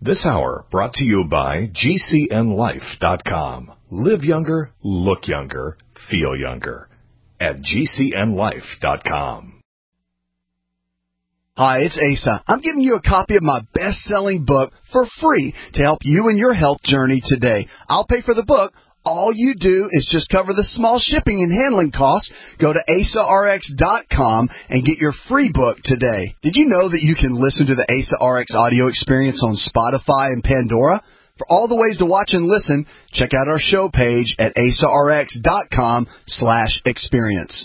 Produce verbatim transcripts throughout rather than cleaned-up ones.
This hour brought to you by G C N life dot com. Live younger, look younger, feel younger at G C N life dot com. Hi, it's Asa. I'm giving you a copy of my best-selling book for free to help you in your health journey today. I'll pay for the book. All you do is just cover the small shipping and handling costs. Go to asa r x dot com and get your free book today. Did you know that you can listen to the Asa R X audio experience on Spotify and Pandora? For all the ways to watch and listen, check out our show page at asa r x dot com slash experience.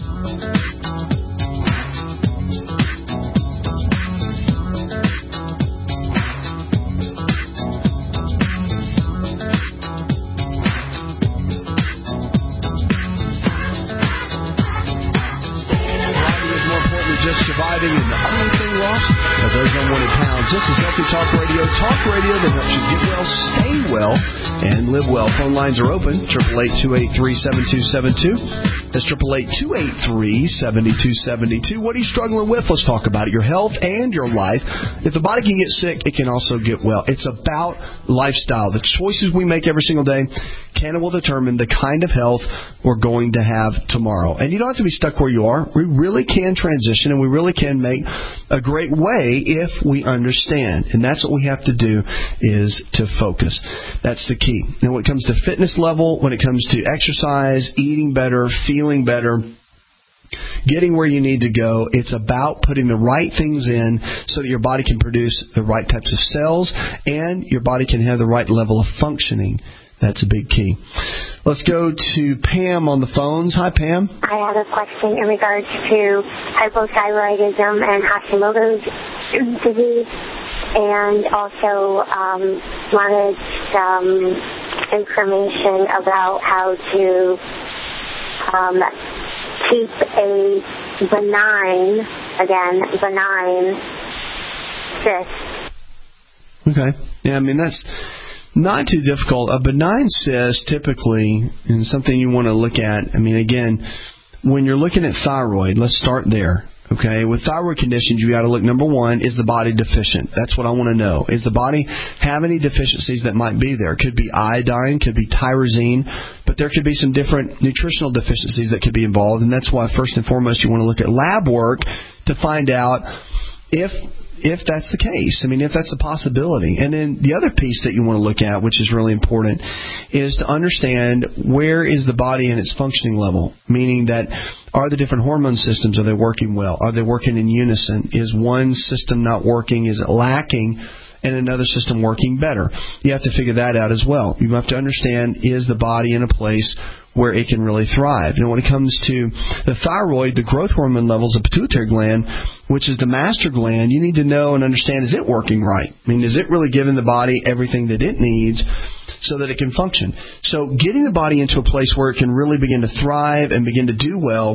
Surviving and the only thing lost are those unwanted pounds. This is Healthy Talk Radio, talk radio that helps you get well, stay well, and live well. Phone lines are open, eight eight eight, two eight three, seven two seven two. That's eight eight eight, two eight three, seven two seven two. What are you struggling with? Let's talk about it. Your health and your life. If the body can get sick, it can also get well. It's about lifestyle. The choices we make every single day can and will determine the kind of health we're going to have tomorrow. And you don't have to be stuck where you are. We really can transition, and we really can make a great way if we understand. And that's what we have to do, is to focus. That's the key. Now, when it comes to fitness level, when it comes to exercise, eating better, feeling better, getting where you need to go, it's about putting the right things in so that your body can produce the right types of cells and your body can have the right level of functioning. That's a big key. Let's go to Pam on the phones. Hi, Pam. I have a question in regards to hypothyroidism and Hashimoto's disease, and also um, wanted some information about how to um, keep a benign, again, benign cyst. Okay. Yeah, I mean, that's not too difficult. A benign cyst, typically, and something you want to look at, I mean, again, when you're looking at thyroid, let's start there. Okay, with thyroid conditions, you got to look, number one, is the body deficient? That's what I want to know. Is the body have any deficiencies that might be there? Could be iodine, could be tyrosine, but there could be some different nutritional deficiencies that could be involved, and that's why, first and foremost, you want to look at lab work to find out if if that's the case. I mean, if that's a possibility. And then the other piece that you want to look at, which is really important, is to understand where is the body in its functioning level, meaning that are the different hormone systems, are they working well? Are they working in unison? Is one system not working? Is it lacking? And another system working better? You have to figure that out as well. You have to understand, is the body in a place where it can really thrive? Now, when it comes to the thyroid, the growth hormone levels of the pituitary gland, which is the master gland, you need to know and understand, is it working right? I mean, is it really giving the body everything that it needs so that it can function? So getting the body into a place where it can really begin to thrive and begin to do well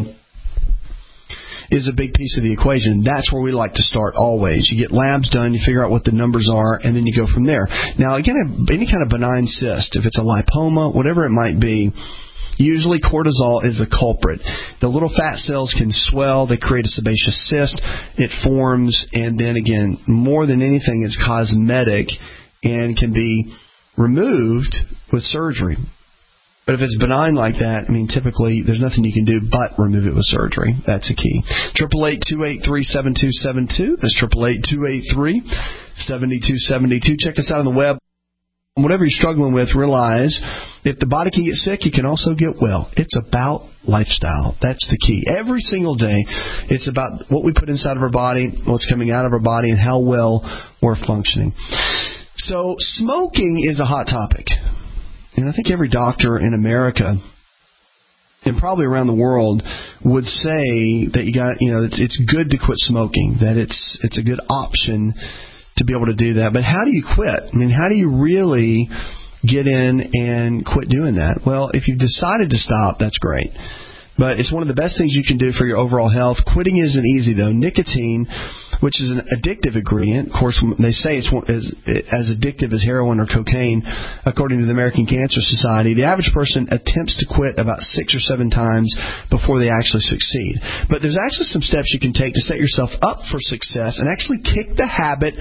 is a big piece of the equation. That's where we like to start always. You get labs done, you figure out what the numbers are, and then you go from there. Now, again, any kind of benign cyst, if it's a lipoma, whatever it might be, usually cortisol is the culprit. The little fat cells can swell. They create a sebaceous cyst. It forms, and then again, more than anything, it's cosmetic and can be removed with surgery. But if it's benign like that, I mean, typically there's nothing you can do but remove it with surgery. That's a key. eight eight eight, two eight three, seven two seven two. That's eight eight eight, two eight three, seven two seven two. Check us out on the web. Whatever you're struggling with, realize if the body can get sick, you can also get well. It's about lifestyle. That's the key. Every single day, it's about what we put inside of our body, what's coming out of our body, and how well we're functioning. So smoking is a hot topic. And I think every doctor in America, and probably around the world, would say that you got, you know, it's, it's good to quit smoking, that it's it's a good option to be able to do that. But how do you quit? I mean, how do you really get in and quit doing that? Well, if you've decided to stop, that's great. But it's one of the best things you can do for your overall health. Quitting isn't easy, though. Nicotine, which is an addictive ingredient, of course, they say it's as, as addictive as heroin or cocaine, according to the American Cancer Society. The average person attempts to quit about six or seven times before they actually succeed. But there's actually some steps you can take to set yourself up for success and actually kick the habit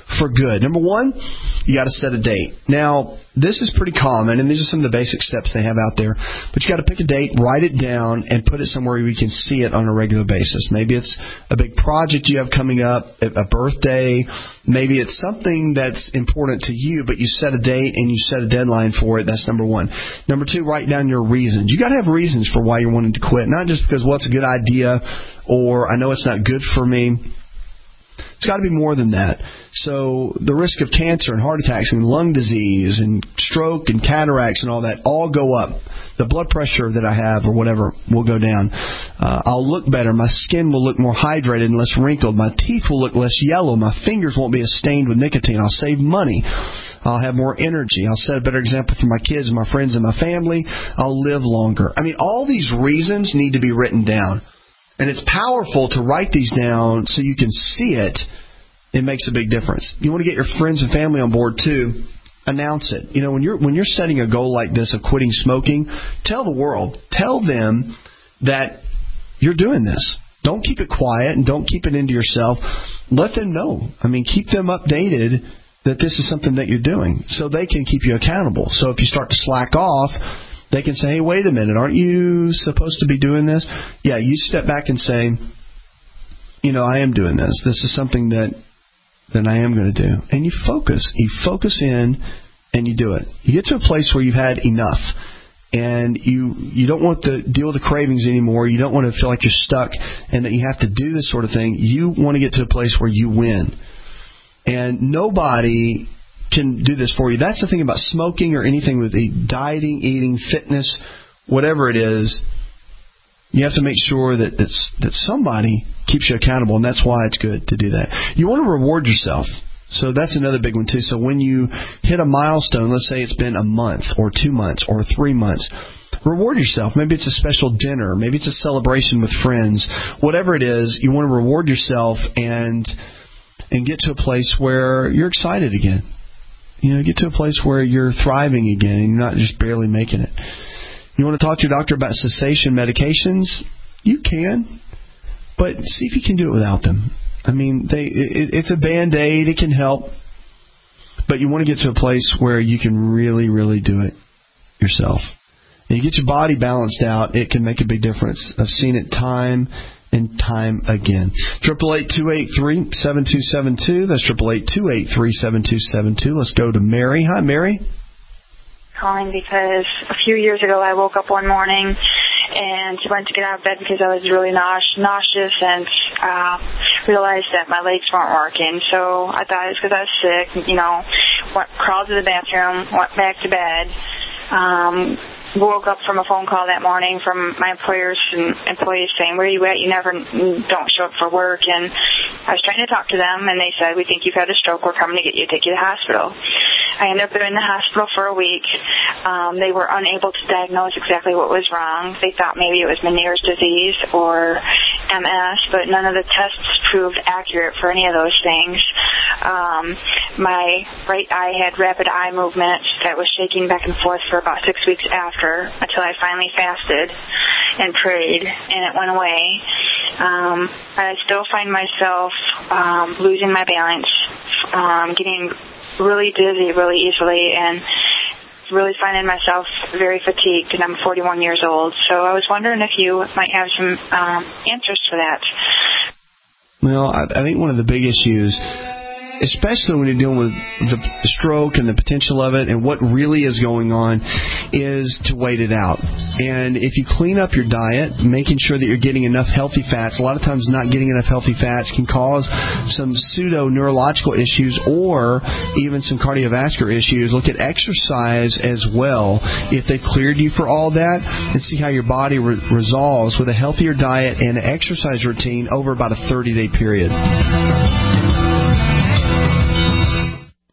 for good. Number one, you got to set a date. Now, this is pretty common, and these are some of the basic steps they have out there. But you got to pick a date, write it down, and put it somewhere where you can see it on a regular basis. Maybe it's a big project you have coming up, a birthday. Maybe it's something that's important to you, but you set a date and you set a deadline for it. That's number one. Number two, write down your reasons. You got to have reasons for why you're wanting to quit, not just because, well, it's a good idea or I know it's not good for me. It's got to be more than that. So the risk of cancer and heart attacks and lung disease and stroke and cataracts and all that all go up. The blood pressure that I have or whatever will go down. Uh, I'll look better. My skin will look more hydrated and less wrinkled. My teeth will look less yellow. My fingers won't be as stained with nicotine. I'll save money. I'll have more energy. I'll set a better example for my kids and my friends and my family. I'll live longer. I mean, all these reasons need to be written down. And it's powerful to write these down so you can see it. It makes a big difference. You want to get your friends and family on board too. Announce it. You know, when you're when you're setting a goal like this of quitting smoking, tell the world. Tell them that you're doing this. Don't keep it quiet and don't keep it into yourself. Let them know. I mean, keep them updated that this is something that you're doing so they can keep you accountable. So if you start to slack off, they can say, hey, wait a minute, aren't you supposed to be doing this? Yeah, you step back and say, you know, I am doing this. This is something that, that I am going to do. And you focus. You focus in and you do it. You get to a place where you've had enough. And you you don't want to deal with the cravings anymore. You don't want to feel like you're stuck and that you have to do this sort of thing. You want to get to a place where you win. And nobody can do this for you. That's the thing about smoking or anything with the dieting, eating, fitness, whatever it is. You have to make sure that that's, that somebody keeps you accountable, and that's why it's good to do that. You want to reward yourself. So that's another big one, too. So when you hit a milestone, let's say it's been a month or two months or three months, reward yourself. Maybe it's a special dinner. Maybe it's a celebration with friends. Whatever it is, you want to reward yourself and and get to a place where you're excited again. You know, get to a place where you're thriving again and you're not just barely making it. You want to talk to your doctor about cessation medications? You can, but see if you can do it without them. I mean, they it, it's a Band-Aid. It can help, but you want to get to a place where you can really, really do it yourself. And you get your body balanced out, it can make a big difference. I've seen it time and time again. Triple eight two eight three seven two seven two. That's triple eight two eight three seven two seven two. Let's go to Mary. Hi, Mary. Calling because a few years ago I woke up one morning and went to get out of bed because I was really nauseous and uh, realized that my legs weren't working. So I thought it was because I was sick. You know, went, crawled to the bathroom, went back to bed. Um, woke up from a phone call that morning from my employers and employees saying, where are you at? You never don't show up for work. And I was trying to talk to them, and they said, we think you've had a stroke. We're coming to get you, take you to the hospital. I ended up in the hospital for a week. Um, they were unable to diagnose exactly what was wrong. They thought maybe it was Meniere's disease or M S, but none of the tests proved accurate for any of those things. Um, my right eye had rapid eye movement that was shaking back and forth for about six weeks after, until I finally fasted and prayed, and it went away. Um, I still find myself um, losing my balance, um, getting really dizzy really easily, and really finding myself very fatigued, and I'm forty-one years old. So I was wondering if you might have some um, answers for that. Well, I, I think one of the big issues, especially when you're dealing with the stroke and the potential of it and what really is going on, is to wait it out. And if you clean up your diet, making sure that you're getting enough healthy fats, a lot of times not getting enough healthy fats can cause some pseudo-neurological issues or even some cardiovascular issues. Look at exercise as well. If they cleared you for all that, and see how your body re- resolves with a healthier diet and an exercise routine over about a thirty-day period.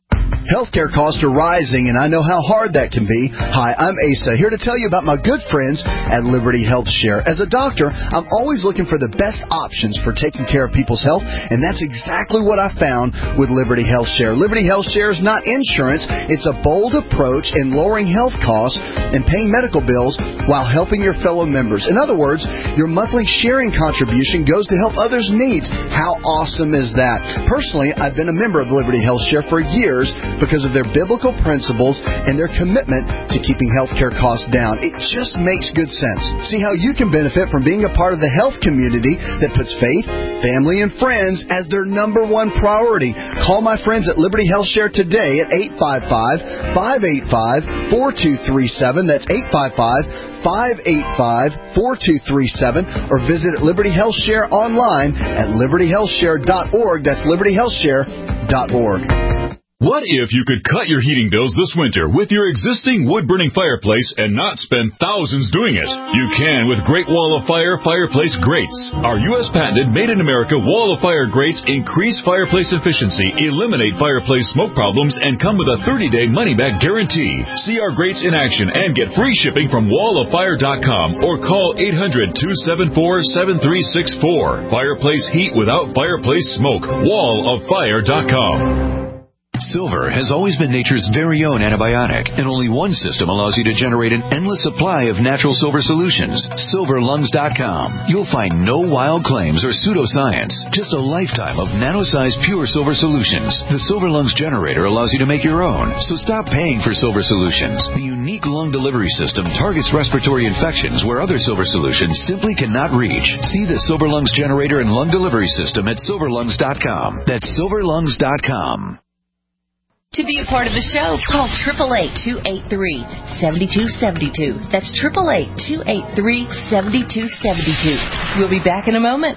Healthcare costs are rising, and I know how hard that can be. Hi, I'm Asa, here to tell you about my good friends at Liberty Health Share. As a doctor, I'm always looking for the best options for taking care of people's health, and that's exactly what I found with Liberty Health Share. Liberty Health Share is not insurance. It's a bold approach in lowering health costs and paying medical bills while helping your fellow members. In other words, your monthly sharing contribution goes to help others' needs. How awesome is that? Personally, I've been a member of Liberty Health Share for years because of their biblical principles and their commitment to keeping healthcare costs down. It just makes good sense. See how you can benefit from being a part of the health community that puts faith, family, and friends as their number one priority. Call my friends at Liberty Health Share today at eight five five, five eight five, four two three seven. That's eight five five, five eight five, four two three seven. Or visit Liberty Health Share online at liberty health share dot org. That's liberty health share dot org. What if you could cut your heating bills this winter with your existing wood-burning fireplace and not spend thousands doing it? You can with Great Wall of Fire fireplace grates. Our U S patented made-in-America Wall of Fire grates increase fireplace efficiency, eliminate fireplace smoke problems, and come with a thirty-day money-back guarantee. See our grates in action and get free shipping from wall of fire dot com or call eight hundred, two seven four, seven three six four. Fireplace heat without fireplace smoke. wall of fire dot com. Silver has always been nature's very own antibiotic, and only one system allows you to generate an endless supply of natural silver solutions. silver lungs dot com. You'll find no wild claims or pseudoscience, just a lifetime of nano-sized pure silver solutions. The Silver Lungs generator allows you to make your own, so stop paying for silver solutions. The unique lung delivery system targets respiratory infections where other silver solutions simply cannot reach. See the Silver Lungs generator and lung delivery system at silver lungs dot com. That's silver lungs dot com. To be a part of the show, call eight eight eight, two eight three, seven two seven two. That's eight eight eight, two eight three, seven two seven two. We'll be back in a moment.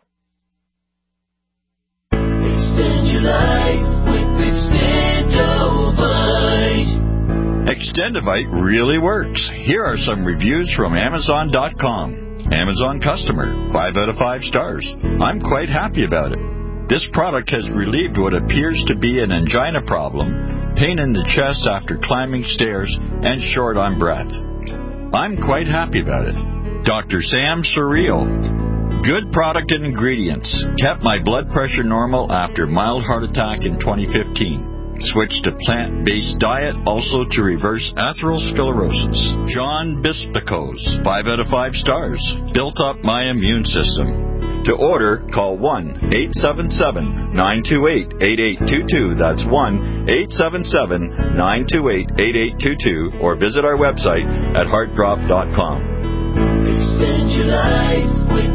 Extend your life with Extendovite. Extendovite really works. Here are some reviews from Amazon dot com. Amazon customer, five out of five stars. I'm quite happy about it. This product has relieved what appears to be an angina problem, pain in the chest after climbing stairs, and short on breath. I'm quite happy about it. Doctor Sam Surreal. Good product and ingredients. Kept my blood pressure normal after mild heart attack in twenty fifteen. Switched to plant-based diet, also to reverse atherosclerosis. John Bispicos, five out of five stars. Built up my immune system. To order, call one eight seven seven, nine two eight, eight eight two two. That's one eight seven seven, nine two eight, eight eight two two. Or visit our website at heart drop dot com. Extend your life with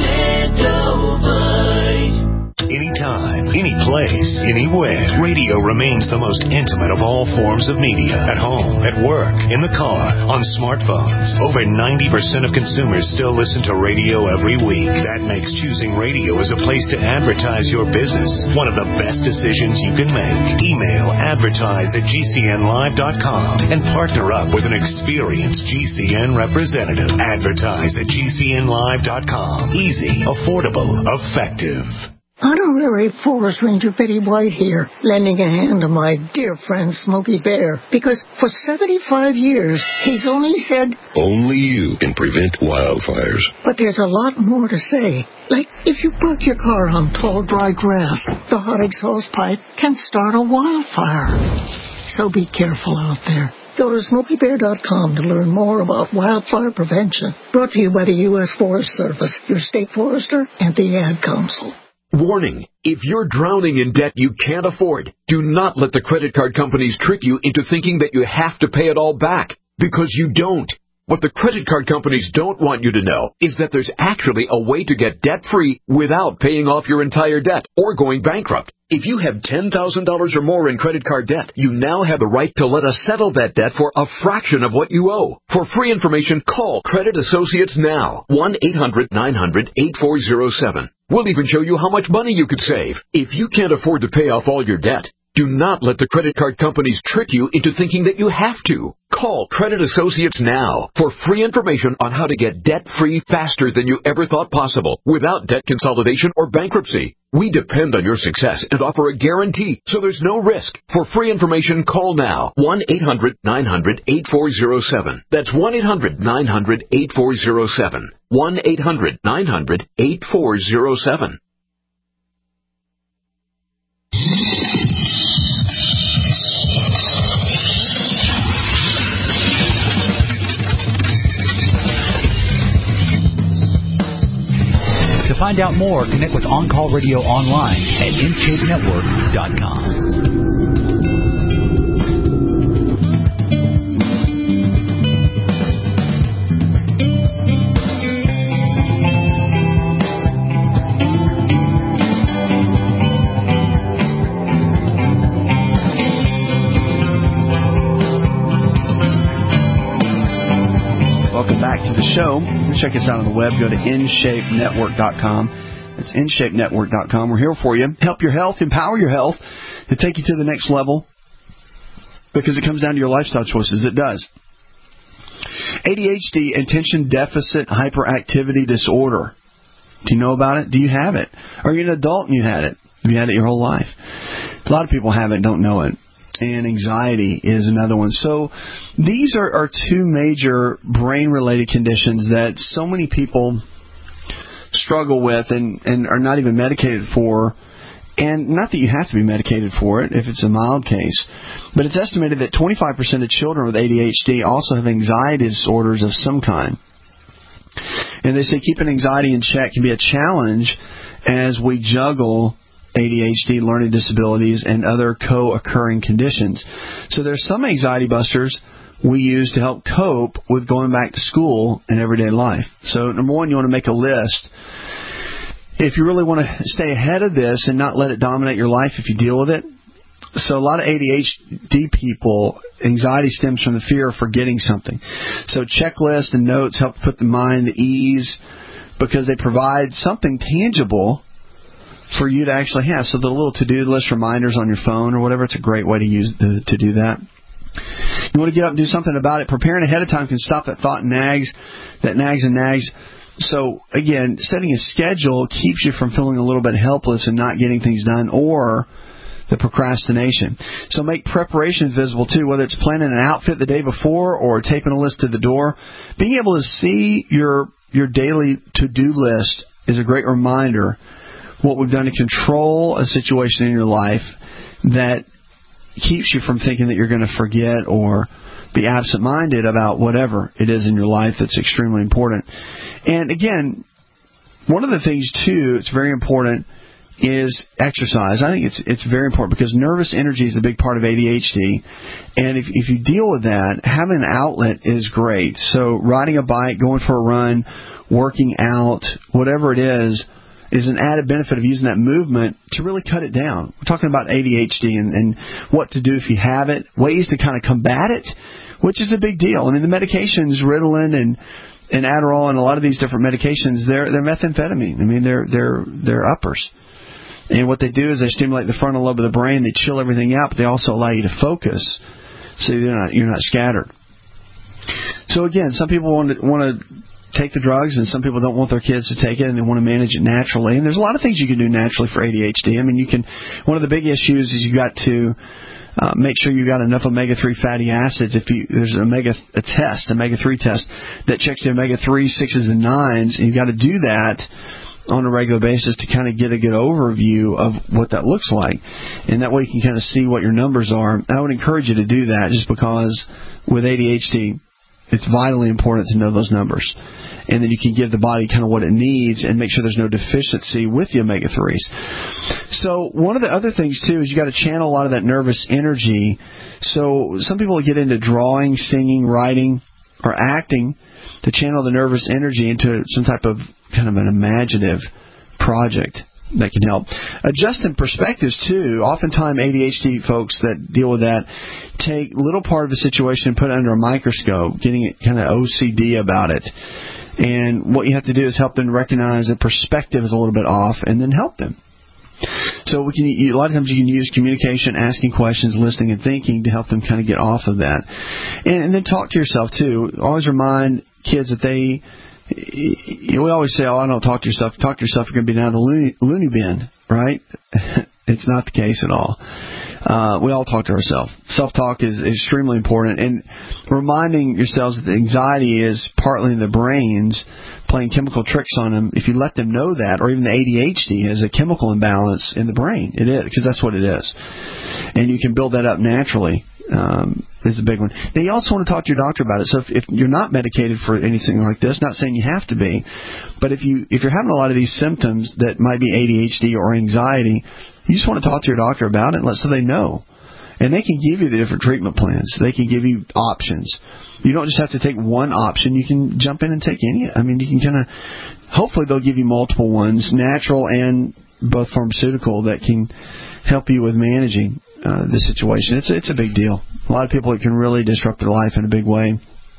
Extendovite. Anytime, any place, anywhere. Radio remains the most intimate of all forms of media. At home, at work, in the car, on smartphones. Over ninety percent of consumers still listen to radio every week. That makes choosing radio as a place to advertise your business one of the best decisions you can make. Email advertise at G C N live dot com and partner up with an experienced G C N representative. Advertise at G C N live dot com. Easy, affordable, effective. Honorary Forest Ranger Betty White here, lending a hand to my dear friend Smokey Bear, because for seventy-five years, he's only said, only you can prevent wildfires. But there's a lot more to say. Like, if you park your car on tall, dry grass, the hot exhaust pipe can start a wildfire. So be careful out there. Go to smokey bear dot com to learn more about wildfire prevention. Brought to you by the U S Forest Service, your state forester, and the Ad Council. Warning, if you're drowning in debt you can't afford, do not let the credit card companies trick you into thinking that you have to pay it all back, because you don't. What the credit card companies don't want you to know is that there's actually a way to get debt-free without paying off your entire debt or going bankrupt. If you have ten thousand dollars or more in credit card debt, you now have the right to let us settle that debt for a fraction of what you owe. For free information, call Credit Associates now, one eight hundred, nine hundred, eight four zero seven. We'll even show you how much money you could save. If you can't afford to pay off all your debt, do not let the credit card companies trick you into thinking that you have to. Call Credit Associates now for free information on how to get debt-free faster than you ever thought possible without debt consolidation or bankruptcy. We depend on your success and offer a guarantee, so there's no risk. For free information, call now. one eight hundred nine hundred eight four zero seven. That's one eight hundred nine hundred eight four zero seven. one eight hundred nine hundred eight four zero seven. To find out more, connect with On Call Radio online at in shape network dot com. Show. Check us out on the web. Go to in shape network dot com. That's in shape network dot com. We're here for you. Help your health, empower your health, to take you to the next level, because it comes down to your lifestyle choices. It does. A D H D, attention deficit hyperactivity disorder. Do you know about it? Do you have it? Are you an adult and you had it? Have you had it your whole life? A lot of people have it and don't know it. And anxiety is another one. So these are, are two major brain-related conditions that so many people struggle with and, and are not even medicated for. And not that you have to be medicated for it if it's a mild case, but it's estimated that twenty-five percent of children with A D H D also have anxiety disorders of some kind. And they say keeping anxiety in check can be a challenge as we juggle A D H D, learning disabilities, and other co-occurring conditions. So there's some anxiety busters we use to help cope with going back to school and everyday life. So number one, you want to make a list. If you really want to stay ahead of this and not let it dominate your life if you deal with it. So a lot of A D H D people, anxiety stems from the fear of forgetting something. So checklists and notes help put the mind at ease because they provide something tangible for you to actually have. So the little to-do list reminders on your phone or whatever, it's a great way to use the, to do that. You want to get up and do something about it. Preparing ahead of time can stop that thought nags, that nags and nags. So, again, setting a schedule keeps you from feeling a little bit helpless and not getting things done, or the procrastination. So make preparations visible, too, whether it's planning an outfit the day before or taping a list to the door. Being able to see your your daily to-do list is a great reminder what we've done to control a situation in your life that keeps you from thinking that you're going to forget or be absent-minded about whatever it is in your life that's extremely important. And again, one of the things, too, it's very important is exercise. I think it's it's very important because nervous energy is a big part of A D H D. And if, if you deal with that, having an outlet is great. So riding a bike, going for a run, working out, whatever it is, is an added benefit of using that movement to really cut it down. We're talking about A D H D and, and what to do if you have it, ways to kind of combat it, which is a big deal. I mean, the medications, Ritalin and and Adderall and a lot of these different medications, they're they're methamphetamine. I mean, they're they're they're uppers. And what they do is they stimulate the frontal lobe of the brain, they chill everything out, but they also allow you to focus so you're not you're not scattered. So again, some people want to want to take the drugs, and some people don't want their kids to take it, and they want to manage it naturally. And there's a lot of things you can do naturally for A D H D. I mean, you can. One of the big issues is you got to uh, make sure you got enough omega three fatty acids. If you there's an omega a test, omega three test that checks the omega three, sixes, and nines, and you got to do that on a regular basis to kind of get a good overview of what that looks like, and that way you can kind of see what your numbers are. I would encourage you to do that, just because with A D H D, it's vitally important to know those numbers. And then you can give the body kind of what it needs and make sure there's no deficiency with the omega threes. So one of the other things, too, is you got to channel a lot of that nervous energy. So some people get into drawing, singing, writing, or acting to channel the nervous energy into some type of kind of an imaginative project that can help. Adjusting perspectives, too. Oftentimes, A D H D folks that deal with that take little part of a situation and put it under a microscope, getting it kind of O C D about it. And what you have to do is help them recognize that perspective is a little bit off, and then help them. So we can a lot of times you can use communication, asking questions, listening, and thinking to help them kind of get off of that. And, and then talk to yourself, too. Always remind kids that they... We always say, oh, I don't talk to yourself. Talk to yourself, you're going to be down the loony, loony bin right? It's not the case at all. Uh, we all talk to ourselves. Self-talk is extremely important. And reminding yourselves that the anxiety is partly in the brains playing chemical tricks on them. If you let them know that, or even the A D H D is a chemical imbalance in the brain. It is, because that's what it is. And you can build that up naturally. Um, is a big one. Now, you also want to talk to your doctor about it. So if, if you're not medicated for anything like this, not saying you have to be, but if you if you're having a lot of these symptoms that might be A D H D or anxiety, you just want to talk to your doctor about it and let so they know. And they can give you the different treatment plans. They can give you options. You don't just have to take one option. You can jump in and take any. I mean, you can kind of, hopefully they'll give you multiple ones, natural and both pharmaceutical, that can help you with managing uh, the situation. It's, it's a big deal. A lot of people, it can really disrupt their life in a big way.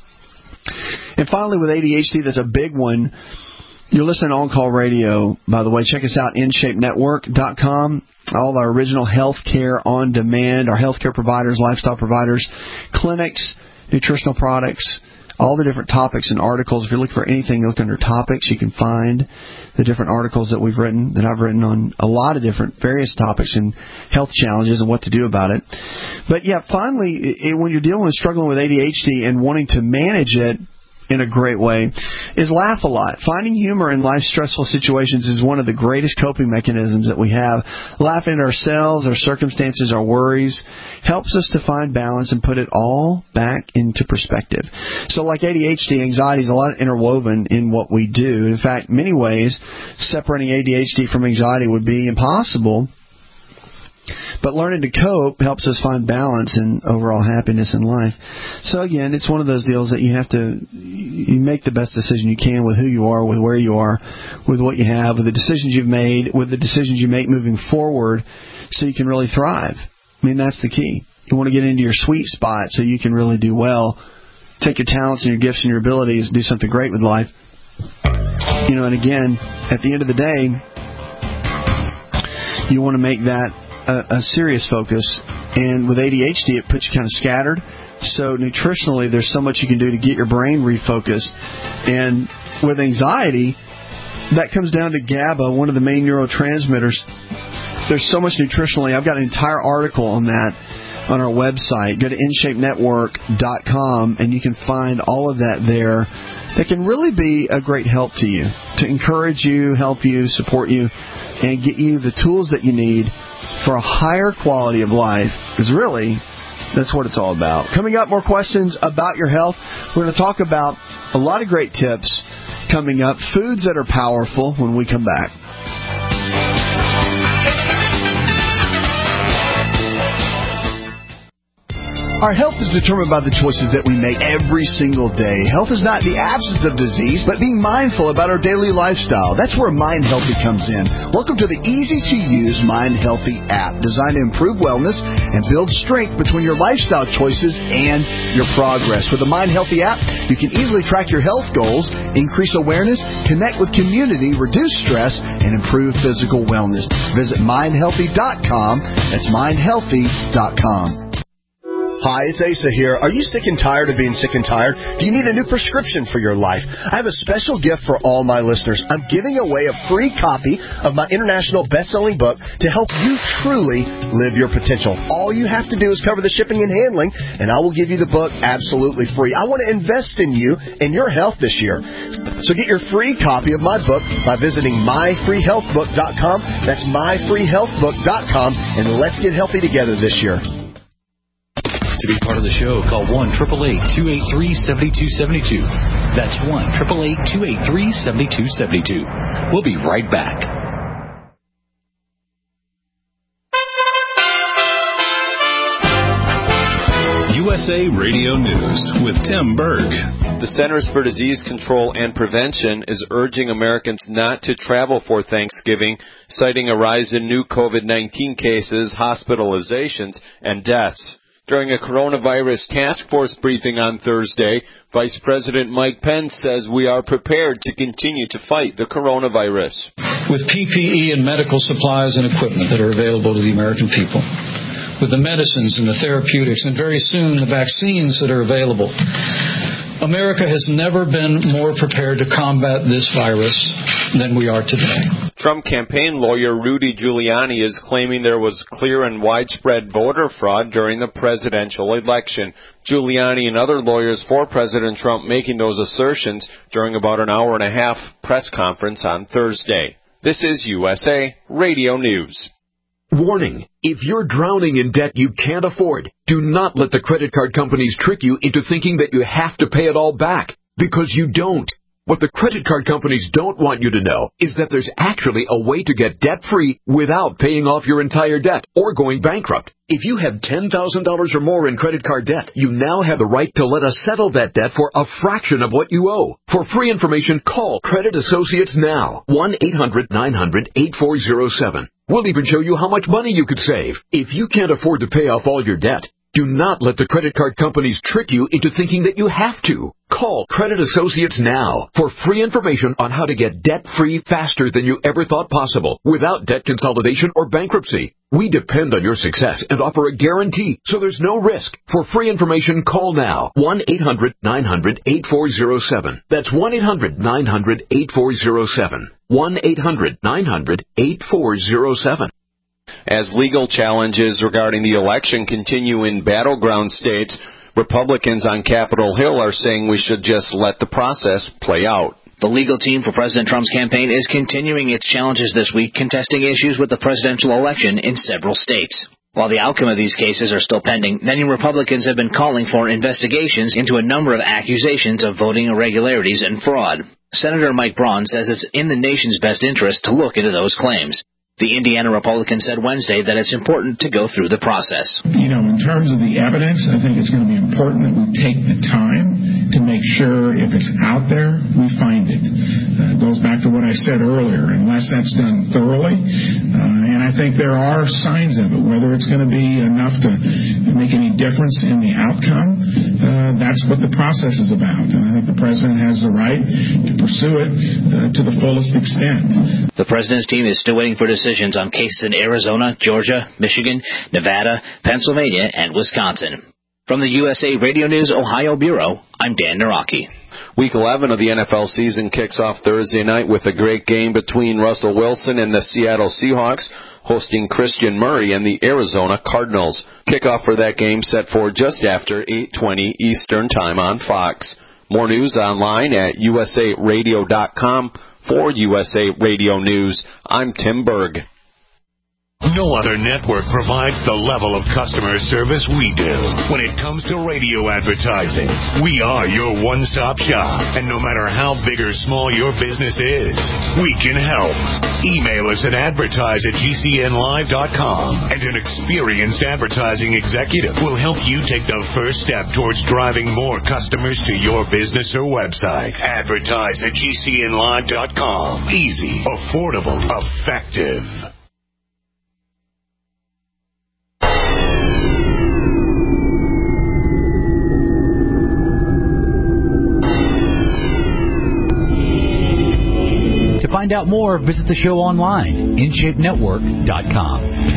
And finally, with A D H D, that's a big one. You're listening to On Call Radio, by the way. Check us out, in shape network dot com. All our original health care on demand, our health care providers, lifestyle providers, clinics, nutritional products, all the different topics and articles. If you're looking for anything, look under topics. You can find the different articles that we've written, that I've written on a lot of different various topics and health challenges and what to do about it. But, yeah, finally, it, when you're dealing with struggling with A D H D and wanting to manage it in a great way, is laugh a lot. Finding humor in life's stressful situations is one of the greatest coping mechanisms that we have. Laughing at ourselves, our circumstances, our worries, helps us to find balance and put it all back into perspective. So like A D H D, anxiety is a lot interwoven in what we do. In fact, in many ways, separating A D H D from anxiety would be impossible. But learning to cope helps us find balance and overall happiness in life. So again, it's one of those deals that you have to you make the best decision you can with who you are, with where you are, with what you have, with the decisions you've made, with the decisions you make moving forward, so you can really thrive. I mean, that's the key. You want to get into your sweet spot so you can really do well. Take your talents and your gifts and your abilities and do something great with life. You know, and again, at the end of the day, you want to make that A, a serious focus, and with A D H D it puts you kind of scattered. So nutritionally, there's so much you can do to get your brain refocused. And with anxiety, that comes down to GABA, one of the main neurotransmitters. There's so much nutritionally. I've got an entire article on that on our website. Go to in shape network dot com and you can find all of that there. That can really be a great help to you, to encourage you, help you, support you, and get you the tools that you need for a higher quality of life, because really, that's what it's all about. Coming up, more questions about your health. We're going to talk about a lot of great tips coming up, foods that are powerful, when we come back. Our health is determined by the choices that we make every single day. Health is not the absence of disease, but being mindful about our daily lifestyle. That's where Mind Healthy comes in. Welcome to the easy-to-use Mind Healthy app, designed to improve wellness and build strength between your lifestyle choices and your progress. With the Mind Healthy app, you can easily track your health goals, increase awareness, connect with community, reduce stress, and improve physical wellness. Visit mind healthy dot com. That's mind healthy dot com. Hi, it's Asa here. Are you sick and tired of being sick and tired? Do you need a new prescription for your life? I have a special gift for all my listeners. I'm giving away a free copy of my international best-selling book to help you truly live your potential. All you have to do is cover the shipping and handling, and I will give you the book absolutely free. I want to invest in you and your health this year. So get your free copy of my book by visiting my free health book dot com. That's my free health book dot com, and let's get healthy together this year. To be part of the show, call one eight eight eight, two eight three, seven two seven two. That's one eight eight eight, two eight three, seven two seven two. We'll be right back. U S A Radio News with Tim Berg. The Centers for Disease Control and Prevention is urging Americans not to travel for Thanksgiving, citing a rise in new COVID nineteen cases, hospitalizations, and deaths. During a coronavirus task force briefing on Thursday, Vice President Mike Pence says we are prepared to continue to fight the coronavirus. With P P E and medical supplies and equipment that are available to the American people, with the medicines and the therapeutics, and very soon the vaccines that are available, America has never been more prepared to combat this virus than we are today. Trump campaign lawyer Rudy Giuliani is claiming there was clear and widespread voter fraud during the presidential election. Giuliani and other lawyers for President Trump making those assertions during about an hour and a half press conference on Thursday. This is U S A Radio News. Warning, if you're drowning in debt you can't afford, do not let the credit card companies trick you into thinking that you have to pay it all back, because you don't. What the credit card companies don't want you to know is that there's actually a way to get debt-free without paying off your entire debt or going bankrupt. If you have ten thousand dollars or more in credit card debt, you now have the right to let us settle that debt for a fraction of what you owe. For free information, call Credit Associates now. one eight hundred nine hundred eight four zero seven. We'll even show you how much money you could save. If you can't afford to pay off all your debt, do not let the credit card companies trick you into thinking that you have to. Call Credit Associates now for free information on how to get debt-free faster than you ever thought possible without debt consolidation or bankruptcy. We depend on your success and offer a guarantee, so there's no risk. For free information, call now. one eight hundred nine hundred eight four zero seven. That's one eight hundred nine hundred eight four zero seven. one eight hundred nine hundred eight four zero seven. As legal challenges regarding the election continue in battleground states, Republicans on Capitol Hill are saying we should just let the process play out. The legal team for President Trump's campaign is continuing its challenges this week, contesting issues with the presidential election in several states. While the outcome of these cases are still pending, many Republicans have been calling for investigations into a number of accusations of voting irregularities and fraud. Senator Mike Braun says it's in the nation's best interest to look into those claims. The Indiana Republican said Wednesday that it's important to go through the process. You know, in terms of the evidence, I think it's going to be important that we take the time to make sure if it's out there, we find it. Uh, it goes back to what I said earlier. Unless that's done thoroughly, uh, and I think there are signs of it, whether it's going to be enough to make any difference in the outcome, uh, that's what the process is about. And I think the president has the right to pursue it uh, to the fullest extent. The president's team is still waiting for decisions on cases in Arizona, Georgia, Michigan, Nevada, Pennsylvania, and Wisconsin. From the U S A Radio News Ohio Bureau, I'm Dan Naraki. Week eleven of the N F L season kicks off Thursday night with a great game between Russell Wilson and the Seattle Seahawks, hosting Christian Murray and the Arizona Cardinals. Kickoff for that game set for just after eight twenty Eastern Time on Fox. More news online at U S A radio dot com. For U S A Radio News, I'm Tim Berg. No other network provides the level of customer service we do. When it comes to radio advertising, we are your one-stop shop. And no matter how big or small your business is, we can help. Email us at advertise at G C N live dot com, and an experienced advertising executive will help you take the first step towards driving more customers to your business or website. Advertise at G C N live dot com. Easy, affordable, effective. To find out more, visit the show online, in shape network dot com.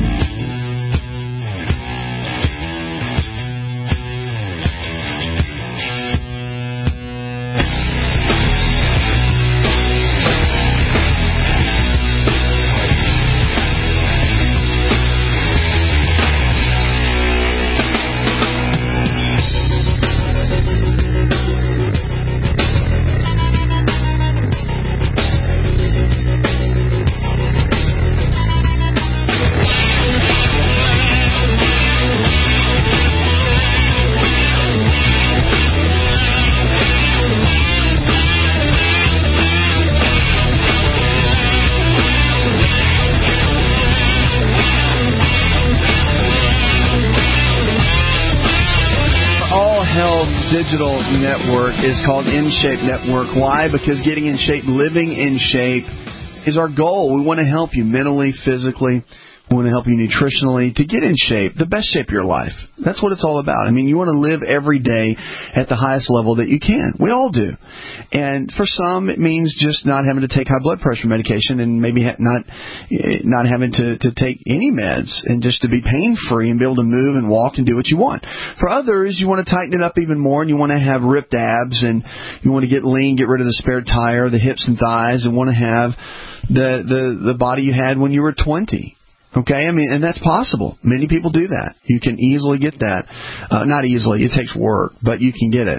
Digital network is called In Shape Network. Why? Because getting in shape, living in shape is our goal. We want to help you mentally, physically. We want to help you nutritionally to get in shape, the best shape of your life. That's what it's all about. I mean, you want to live every day at the highest level that you can. We all do. And for some, it means just not having to take high blood pressure medication and maybe not not having to, to take any meds and just to be pain-free and be able to move and walk and do what you want. For others, you want to tighten it up even more and you want to have ripped abs and you want to get lean, get rid of the spare tire, the hips and thighs, and want to have the, the, the body you had when you were twenty. Okay, I mean, and that's possible. Many people do that. You can easily get that. Uh, not easily, it takes work, but you can get it.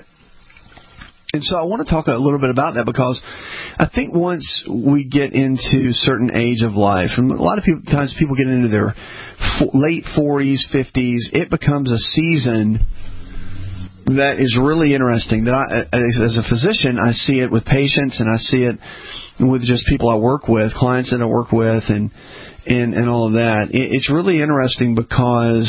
And so I want to talk a little bit about that because I think once we get into a certain age of life, and a lot of people, times people get into their f- late forties, fifties, it becomes a season that is really interesting. That I, as a physician, I see it with patients and I see it with just people I work with, clients that I work with, and And, and all of that. It's really interesting because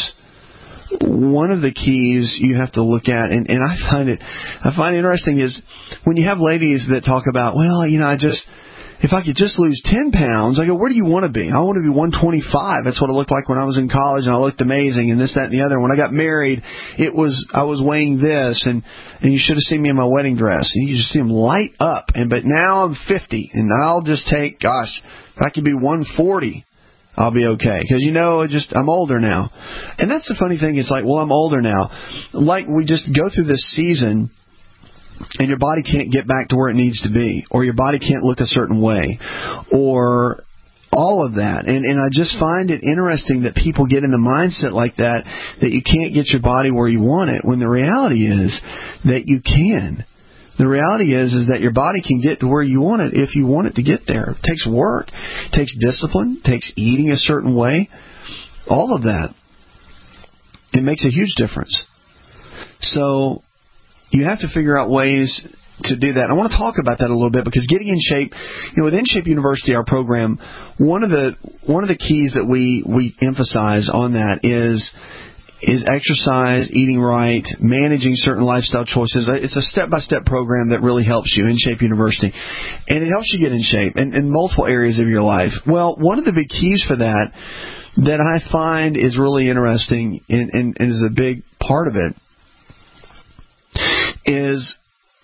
one of the keys you have to look at, and, and I find it, I find it interesting is when you have ladies that talk about, well, you know, I just, if I could just lose ten pounds, I go, where do you want to be? I want to be one twenty-five. That's what it looked like when I was in college, and I looked amazing, and this, that, and the other. When I got married, it was, I was weighing this, and, and you should have seen me in my wedding dress. And you just see them light up. And but now I'm fifty, and I'll just take, gosh, if I could be one forty. I'll be okay. Because, you know, I just I'm older now. And that's the funny thing. It's like, well, I'm older now. Like, we just go through this season, and your body can't get back to where it needs to be. Or your body can't look a certain way. Or all of that. And, and I just find it interesting that people get in the mindset like that, that you can't get your body where you want it, when the reality is that you can. The reality is is that your body can get to where you want it if you want it to get there. It takes work. It takes discipline. It takes eating a certain way. All of that. It makes a huge difference. So you have to figure out ways to do that. I want to talk about that a little bit because getting in shape, you know, with InShape University, our program, one of the one of the keys that we, we emphasize on that is is exercise, eating right, managing certain lifestyle choices. It's a step-by-step program that really helps you, InShape University. And it helps you get in shape in, in multiple areas of your life. Well, one of the big keys for that that I find is really interesting and, and, and is a big part of it is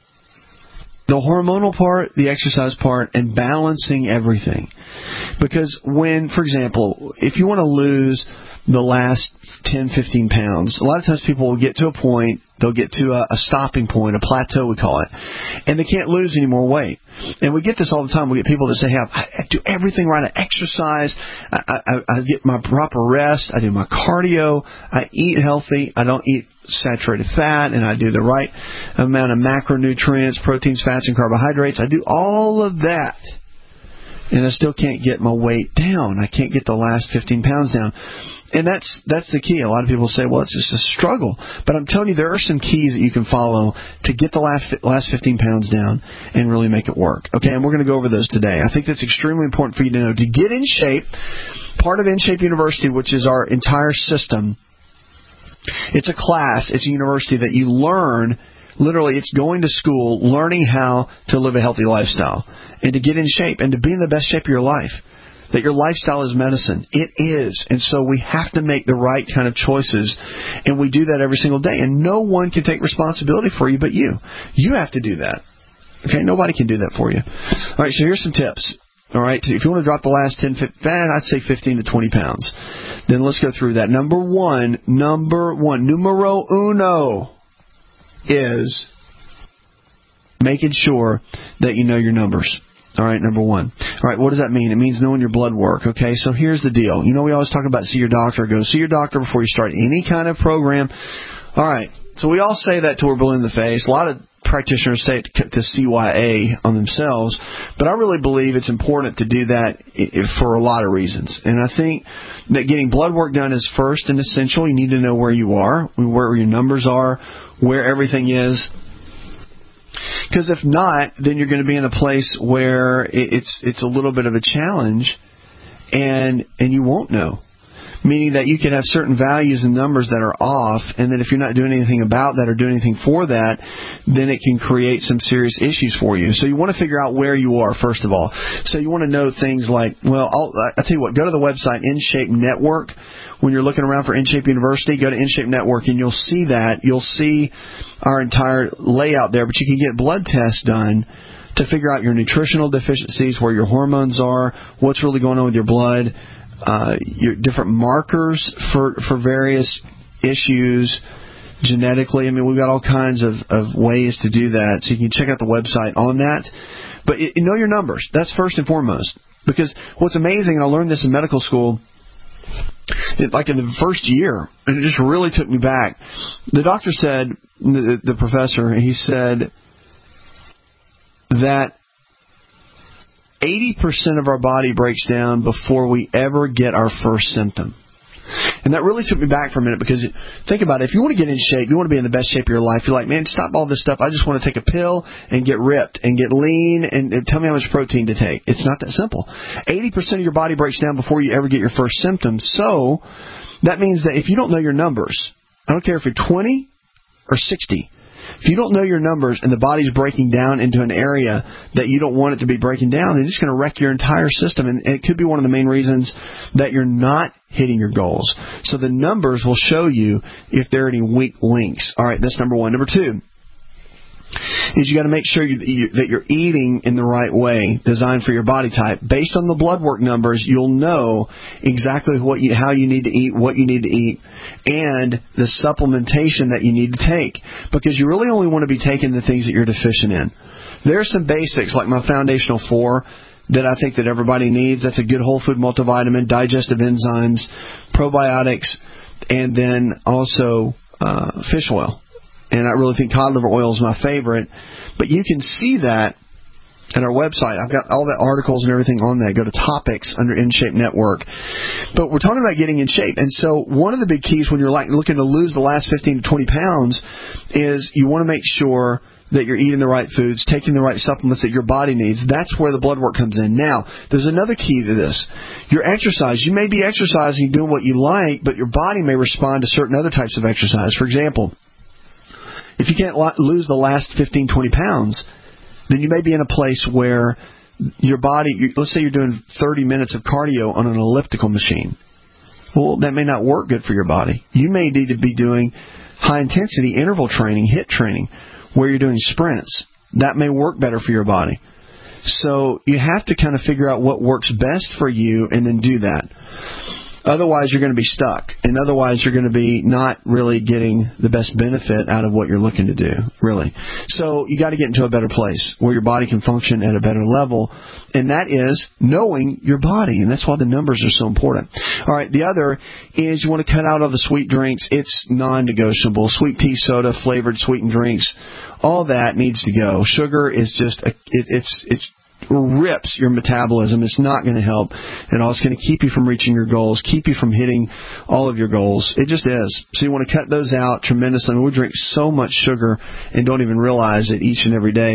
the hormonal part, the exercise part, and balancing everything. Because when, for example, if you want to lose the last ten, fifteen pounds, a lot of times people will get to a point, they'll get to a, a stopping point, a plateau we call it, and they can't lose any more weight. And we get this all the time. We get people that say, hey, I, I do everything right. I exercise, I, I, I get my proper rest, I do my cardio, I eat healthy, I don't eat saturated fat, and I do the right amount of macronutrients, proteins, fats, and carbohydrates. I do all of that, and I still can't get my weight down. I can't get the last fifteen pounds down. And that's that's the key. A lot of people say, well, it's just a struggle. But I'm telling you, there are some keys that you can follow to get the last last fifteen pounds down and really make it work. Okay, and we're going to go over those today. I think that's extremely important for you to know. To get in shape, part of InShape University, which is our entire system, it's a class, it's a university that you learn, literally it's going to school, learning how to live a healthy lifestyle and to get in shape and to be in the best shape of your life. That your lifestyle is medicine. It is. And so we have to make the right kind of choices. And we do that every single day. And no one can take responsibility for you but you. You have to do that. Okay? Nobody can do that for you. All right, so here's some tips. All right? If you want to drop the last ten, fifteen, I'd say fifteen to twenty pounds. Then let's go through that. Number one, number one, numero uno is making sure that you know your numbers. All right, number one. All right, what does that mean? It means knowing your blood work, okay? So here's the deal. You know, we always talk about see your doctor. Go see your doctor before you start any kind of program. All right, so we all say that till we're blue in the face. A lot of practitioners say it to C Y A on themselves, but I really believe it's important to do that for a lot of reasons. And I think that getting blood work done is first and essential. You need to know where you are, where your numbers are, where everything is. Because if not, then you're going to be in a place where it's it's a little bit of a challenge, and and you won't know. meaning that you could have certain values and numbers that are off, and then if you're not doing anything about that or doing anything for that, then it can create some serious issues for you. So you want to figure out where you are, first of all. So you want to know things like, well, I'll, I'll tell you what, go to the website InShape Network. When you're looking around for InShape University, go to InShape Network, and you'll see that. You'll see our entire layout there, but you can get blood tests done to figure out your nutritional deficiencies, where your hormones are, what's really going on with your blood, Uh, your different markers for, for various issues genetically. I mean, we've got all kinds of, of ways to do that, so you can check out the website on that. But it, you know your numbers. That's first and foremost. Because what's amazing, and I learned this in medical school, it, like in the first year, and it just really took me back. The doctor said, the, the professor, he said that eighty percent of our body breaks down before we ever get our first symptom. And that really took me back for a minute, because think about it. If you want to get in shape, you want to be in the best shape of your life, you're like, man, stop all this stuff. I just want to take a pill and get ripped and get lean and, and tell me how much protein to take. It's not that simple. eighty percent of your body breaks down before you ever get your first symptoms. So that means that if you don't know your numbers, I don't care if you're twenty or sixty, if you don't know your numbers and the body's breaking down into an area that you don't want it to be breaking down, then it's just going to wreck your entire system. And it could be one of the main reasons that you're not hitting your goals. So the numbers will show you if there are any weak links. All right, that's number one. Number two is you got to make sure you, you, that you're eating in the right way, designed for your body type. Based on the blood work numbers, you'll know exactly what you, how you need to eat, what you need to eat, and the supplementation that you need to take. Because you really only want to be taking the things that you're deficient in. There are some basics, like my Foundational Four, that I think that everybody needs. That's a good whole food multivitamin, digestive enzymes, probiotics, and then also uh, fish oil. And I really think cod liver oil is my favorite. But you can see that at our website. I've got all the articles and everything on that. Go to topics under InShape Network. But we're talking about getting in shape. And so one of the big keys when you're like looking to lose the last fifteen to twenty pounds is you want to make sure that you're eating the right foods, taking the right supplements that your body needs. That's where the blood work comes in. Now, there's another key to this. Your exercise. You may be exercising, doing what you like, but your body may respond to certain other types of exercise. For example, if you can't lose the last fifteen, twenty pounds, then you may be in a place where your body, let's say you're doing thirty minutes of cardio on an elliptical machine. Well, that may not work good for your body. You may need to be doing high-intensity interval training, HIIT training, where you're doing sprints. That may work better for your body. So you have to kind of figure out what works best for you and then do that. Otherwise, you're going to be stuck, and otherwise you're going to be not really getting the best benefit out of what you're looking to do, really. So you got to get into a better place where your body can function at a better level, and that is knowing your body, and that's why the numbers are so important. All right, the other is you want to cut out all the sweet drinks. It's non-negotiable. Sweet tea, soda, flavored sweetened drinks, all that needs to go. Sugar is just, a, it, it's it's rips your metabolism. It's not going to help at all. It's going to keep you from reaching your goals, keep you from hitting all of your goals. It just is. So you want to cut those out tremendously. I mean, we drink so much sugar and don't even realize it each and every day.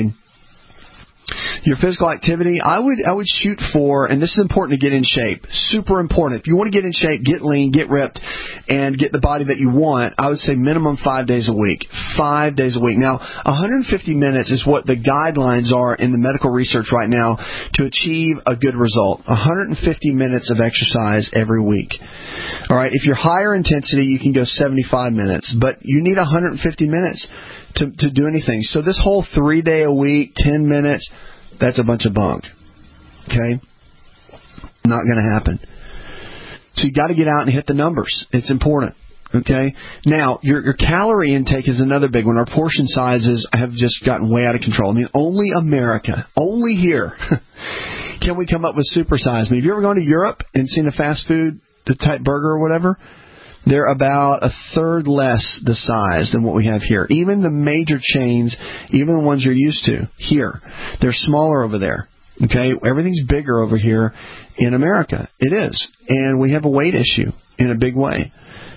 Your physical activity, I would I would shoot for, and this is important to get in shape, super important. If you want to get in shape, get lean, get ripped, and get the body that you want, I would say minimum five days a week. Five days a week. Now, one hundred fifty minutes is what the guidelines are in the medical research right now to achieve a good result. one hundred fifty minutes of exercise every week. All right, if you're higher intensity, you can go seventy-five minutes, but you need one hundred fifty minutes to to do anything. So this whole three day a week, ten minutes, that's a bunch of bunk. Okay? Not going to happen. So you got to get out and hit the numbers. It's important. Okay? Now, your your calorie intake is another big one. Our portion sizes have just gotten way out of control. I mean, only America, only here, can we come up with supersize. I mean, have you ever gone to Europe and seen a fast food type burger or whatever? They're about a third less the size than what we have here. Even the major chains, even the ones you're used to here, they're smaller over there. Okay? Everything's bigger over here in America. It is. And we have a weight issue in a big way.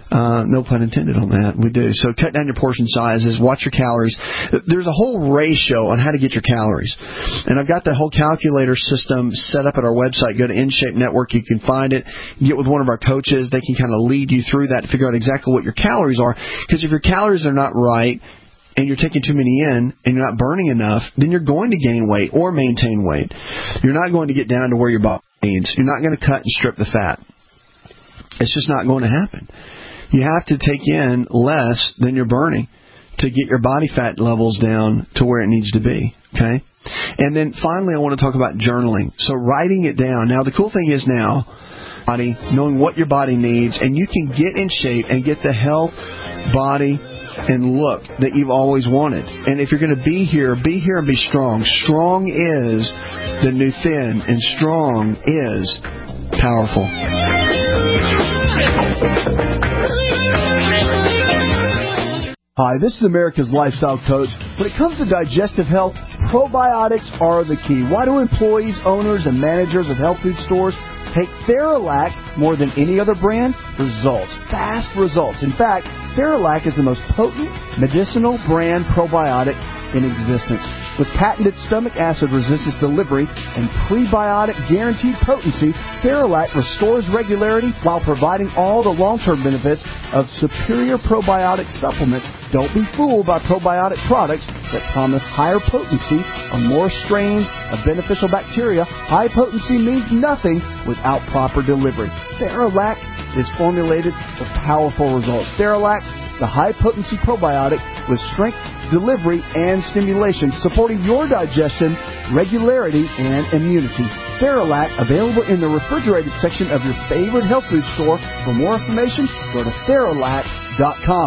Uh, no pun intended on that. We do. So cut down your portion sizes, watch your calories. There's a whole ratio on how to get your calories. And I've got the whole calculator system set up at our website. Go to InShape Network. You can find it. Get with one of our coaches. They can kind of lead you through that to figure out exactly what your calories are. Because if your calories are not right, and you're taking too many in, and you're not burning enough, then you're going to gain weight or maintain weight. You're not going to get down to where your body needs. You're not going to cut and strip the fat. It's just not going to happen. You have to take in less than you're burning to get your body fat levels down to where it needs to be. Okay? And then finally, I want to talk about journaling. So writing it down. Now, the cool thing is now, body, knowing what your body needs, and you can get in shape and get the health, body, and look that you've always wanted. And if you're going to be here, be here and be strong. Strong is the new thin, and strong is powerful. Hi, this is America's Lifestyle Coach. When it comes to digestive health, probiotics are the key. Why do employees, owners, and managers of health food stores take Theralac more than any other brand? Results. Fast results. In fact, Theralac is the most potent medicinal brand probiotic in existence. With patented stomach acid resistance delivery and prebiotic guaranteed potency, Theralac restores regularity while providing all the long-term benefits of superior probiotic supplements. Don't be fooled by probiotic products that promise higher potency on more strains of beneficial bacteria. High potency means nothing without proper delivery. Theralac is formulated for powerful results. Theralac, the high-potency probiotic with strength, delivery, and stimulation, supporting your digestion, regularity, and immunity. Theralac, available in the refrigerated section of your favorite health food store. For more information, go to Theralac dot com.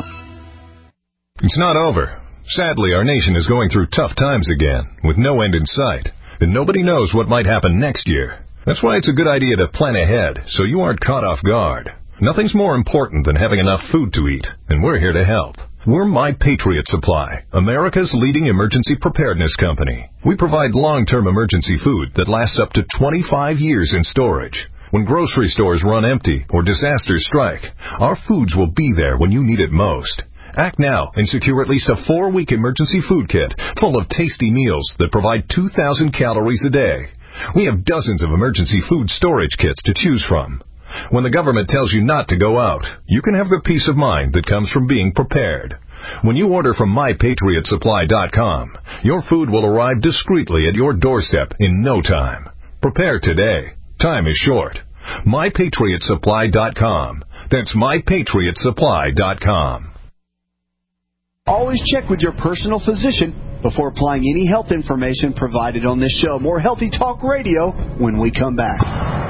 It's not over. Sadly, our nation is going through tough times again, with no end in sight, and nobody knows what might happen next year. That's why it's a good idea to plan ahead, so you aren't caught off guard. Nothing's more important than having enough food to eat, and we're here to help. We're My Patriot Supply, America's leading emergency preparedness company. We provide long-term emergency food that lasts up to twenty-five years in storage. When grocery stores run empty or disasters strike, our foods will be there when you need it most. Act now and secure at least a four-week emergency food kit full of tasty meals that provide two thousand calories a day. We have dozens of emergency food storage kits to choose from. When the government tells you not to go out, you can have the peace of mind that comes from being prepared. When you order from My Patriot Supply dot com, your food will arrive discreetly at your doorstep in no time. Prepare today. Time is short. My Patriot Supply dot com. That's My Patriot Supply dot com. Always check with your personal physician before applying any health information provided on this show. More Healthy Talk Radio when we come back.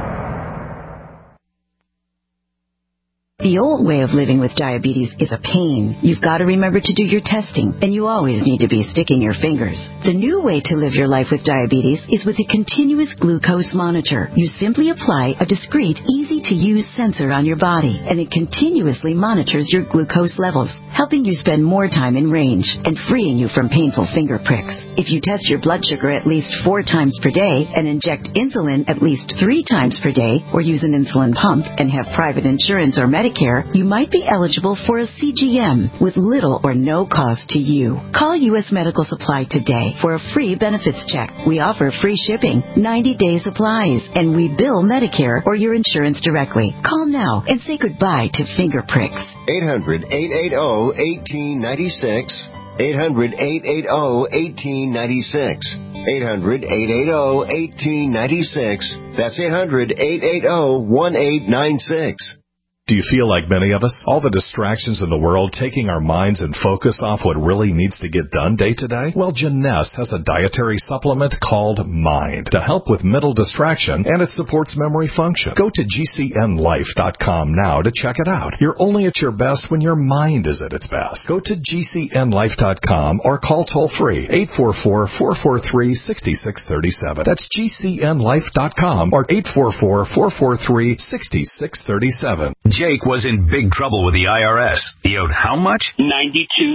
The old way of living with diabetes is a pain. You've got to remember to do your testing, and you always need to be sticking your fingers. The new way to live your life with diabetes is with a continuous glucose monitor. You simply apply a discreet, easy-to-use sensor on your body, and it continuously monitors your glucose levels, helping you spend more time in range and freeing you from painful finger pricks. If you test your blood sugar at least four times per day and inject insulin at least three times per day, or use an insulin pump and have private insurance or Medicare, you might be eligible for a C G M with little or no cost to you. Call U S Medical Supply today for a free benefits check. We offer free shipping, ninety-day supplies, and we bill Medicare or your insurance directly. Call now and say goodbye to finger pricks. eight hundred, eight eight zero, one eight nine six. eight hundred, eight eight zero, one eight nine six. eight hundred, eight eight zero, one eight nine six. That's eight hundred, eight eight zero, one eight nine six. Do you feel like many of us? All the distractions in the world taking our minds and focus off what really needs to get done day to day? Well, Jeunesse has a dietary supplement called Mind to help with mental distraction, and it supports memory function. Go to G C N life dot com now to check it out. You're only at your best when your mind is at its best. Go to G C N life dot com or call toll-free eight four four, four four three, six six three seven. That's G C N life dot com or eight four four, four four three, six six three seven. Jake was in big trouble with the I R S. He owed how much? ninety-two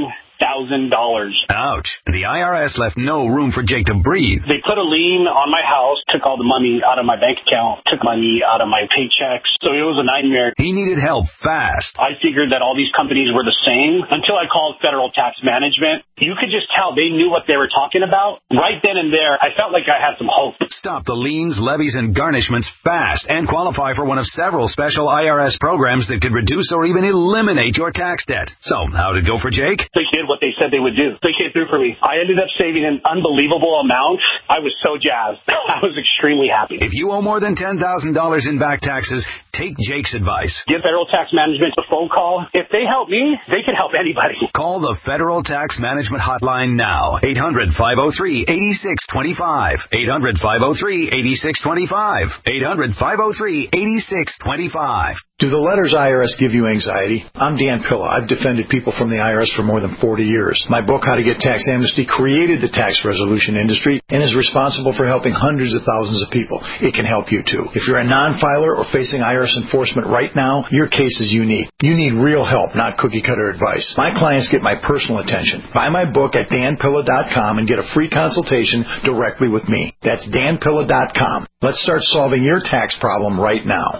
thousand dollars. Ouch. The I R S left no room for Jake to breathe. They put a lien on my house, took all the money out of my bank account, took money out of my paychecks. So it was a nightmare. He needed help fast. I figured that all these companies were the same until I called Federal Tax Management. You could just tell they knew what they were talking about. Right then and there, I felt like I had some hope. Stop the liens, levies, and garnishments fast and qualify for one of several special I R S programs that could reduce or even eliminate your tax debt. So, how did it go for Jake? They did what they said they would do. They came through for me. I ended up saving an unbelievable amount. I was so jazzed. I was extremely happy. If you owe more than ten thousand dollars in back taxes, take Jake's advice. Give Federal Tax Management a phone call. If they help me, they can help anybody. Call the Federal Tax Management Hotline now. eight hundred, five oh three, eight six two five. eight hundred, five oh three, eight six two five. eight hundred, five oh three, eight six two five. Do the letters I R S give you anxiety? I'm Dan Pilla. I've defended people from the I R S for more than forty years. My book, How to Get Tax Amnesty, created the tax resolution industry and is responsible for helping hundreds of thousands of people. It can help you too. If you're a non-filer or facing I R S enforcement right now, your case is unique. You need real help, not cookie-cutter advice. My clients get my personal attention. Buy my book at dan pilla dot com and get a free consultation directly with me. That's dan pilla dot com. Let's start solving your tax problem right now.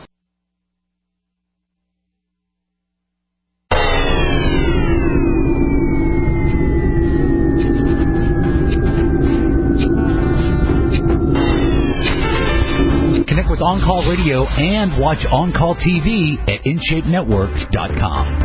Connect with On Call Radio and watch On Call T V at in shape network dot com.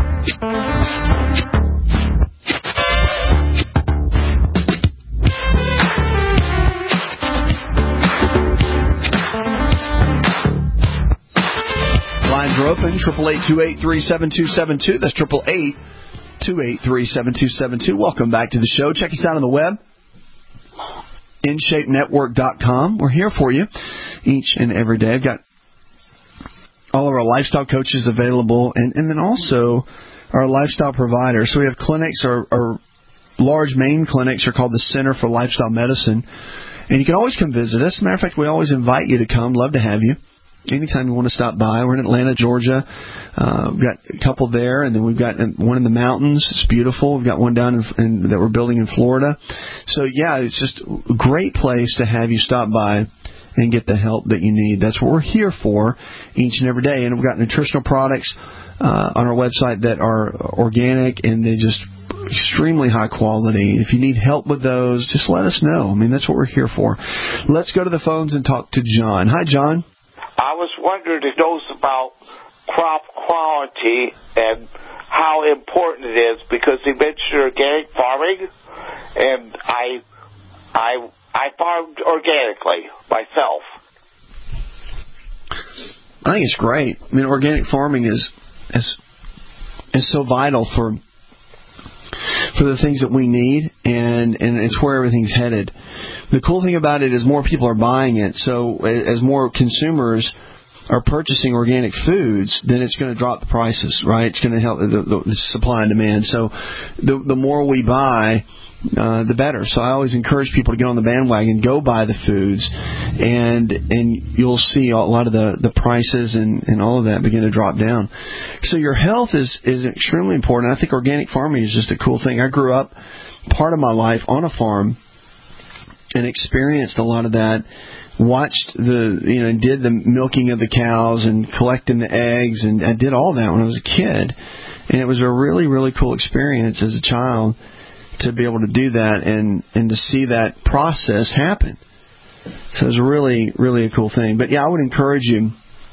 Lines are open, triple eight, two eight three, seven two seven two. That's triple eight, two eight three, seven two seven two. Welcome back to the show. Check us out on the web, in shape network dot com. We're here for you each and every day. I've got all of our lifestyle coaches available, and, and then also our lifestyle providers. So we have clinics, our, our large main clinics are called the Center for Lifestyle Medicine, and you can always come visit us. As a matter of fact, we always invite you to come. Love to have you. Anytime you want to stop by. We're in Atlanta, Georgia. Uh, we've got a couple there, and then we've got one in the mountains. It's beautiful. We've got one down in, in, that we're building in Florida. So, yeah, it's just a great place to have you stop by and get the help that you need. That's what we're here for each and every day. And we've got nutritional products uh, on our website that are organic, and they just extremely high quality. If you need help with those, just let us know. I mean, that's what we're here for. Let's go to the phones and talk to John. Hi, John. I was wondering if those about crop quality and how important it is, because he mentioned organic farming, and I, I, I farmed organically myself. I think it's great. I mean, organic farming is is is so vital for for the things that we need, and, and it's where everything's headed. The cool thing about it is more people are buying it, so as more consumers are purchasing organic foods, then it's going to drop the prices, right? It's going to help the, the, the supply and demand. So the, the more we buy, uh, the better. So I always encourage people to get on the bandwagon, go buy the foods, and and you'll see a lot of the, the prices and, and all of that begin to drop down. So your health is, is extremely important. I think organic farming is just a cool thing. I grew up part of my life on a farm and experienced a lot of that. Watched the, you know, did the milking of the cows and collecting the eggs, and I did all that when I was a kid. And it was a really, really cool experience as a child to be able to do that and, and to see that process happen. So it was really, really a cool thing. But yeah, I would encourage you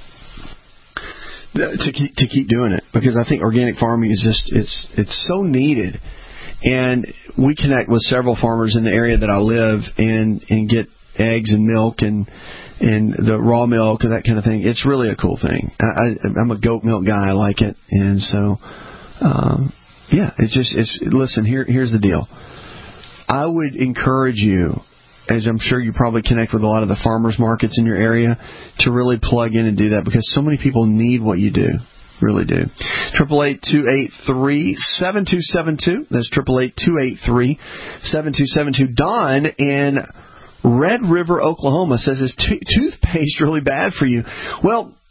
to keep, to keep doing it, because I think organic farming is just, it's, it's so needed. And we connect with several farmers in the area that I live and, and get eggs and milk and and the raw milk and that kind of thing. It's really a cool thing. I, I, I'm a goat milk guy. I like it, and so um, yeah, it's just it's. Listen, here here's the deal. I would encourage you, as I'm sure you probably connect with a lot of the farmers markets in your area, to really plug in and do that, because so many people need what you do. Really do. Triple eight two eight three seven two seven two. That's triple eight two eight three seven two seven two. Don in Red River, Oklahoma says, is t- toothpaste really bad for you? Well,